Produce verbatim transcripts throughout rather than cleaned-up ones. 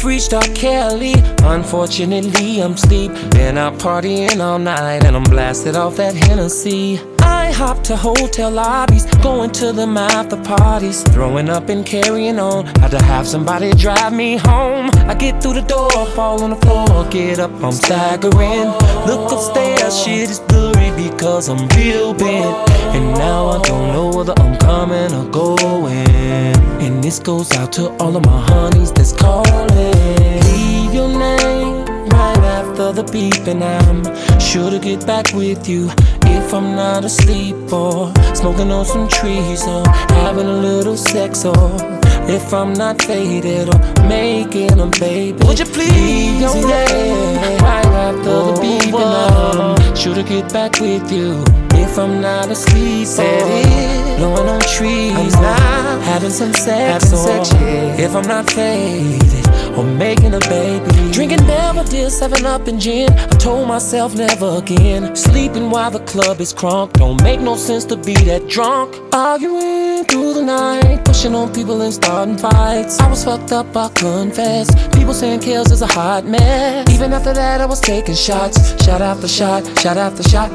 reached R. Kelly. Unfortunately, I'm asleep. Been out partying all night and I'm blasted off that Hennessy. I hop to hotel lobbies, going to them after parties, throwing up and carrying on. Had to have somebody drive me home. I get through the door, fall on the floor, get up, I'm staggering. Look upstairs, shit is blurry because I'm real bent. And now I don't know whether I'm coming or going. And this goes out to all of my honeys that's calling. Leave your name right after the beep, and I'm sure to get back with you if I'm not asleep or smoking on some trees or having a little sex, or if I'm not faded or making a baby. Would you please leave your name right after the beep, and I'm sure to get back with you if I'm not asleep or blowing on trees or having some sex, or if I'm not faded or making a baby. Drinking Belvedere, seven up and gin. I told myself never again. Sleeping while the club is crunk. Don't make no sense to be that drunk. Arguing through the night, pushing on people and starting fights. I was fucked up, I confess. People saying Kels is a hot mess. Even after that I was taking shots, shot after shot, shot after shot.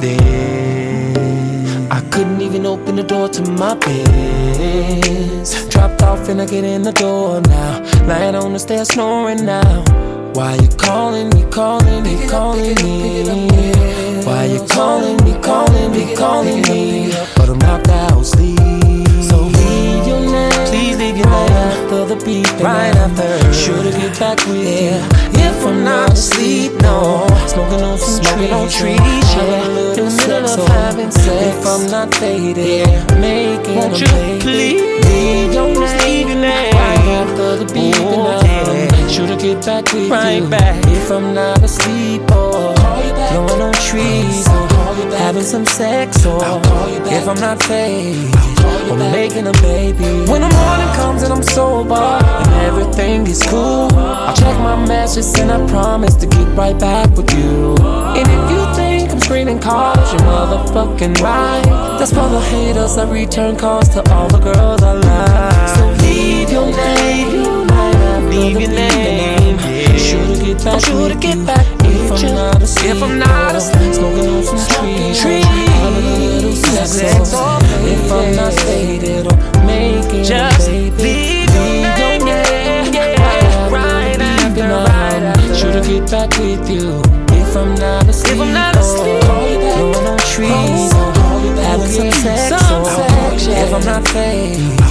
Then I couldn't even open the door to my Benz. Dropped off and I get in the door now. Lying on the stairs snoring now. Why you calling me, calling me, calling me? Why you calling me, calling me, calling me? But I'm knocked out sleep. So leave your name, please leave your name after the beep, right after. Sure to get back with you if I'm not asleep. No, smoking on some smoking on trees, yeah. In the middle of having sex, if I'm not faded, yeah. Making Won't you baby. Please leave your name right after the beep, oh, and I'm sure to get back with right you back. If I'm not asleep or blowing on trees or having some sex, or if I'm not faded or making a baby. When the morning comes and I'm sober and everything is cool, I'll check my messages and I promise to get right back with you. And if you think I'm screening calls, you're motherfucking right. That's for the haters, I return calls to all the girls I like. So leave your name, leave your name. Sure to get back, sure to get back if I'm not asleep. If I'm not asleep, smoking on some trees, having a little sex, or if I'm not faded or making just a baby. Leave your name, yeah, right after, right after. Sure to get back with you if I'm not asleep. If I'm not asleep, blowing on trees, or having some sex, or if I'm not faded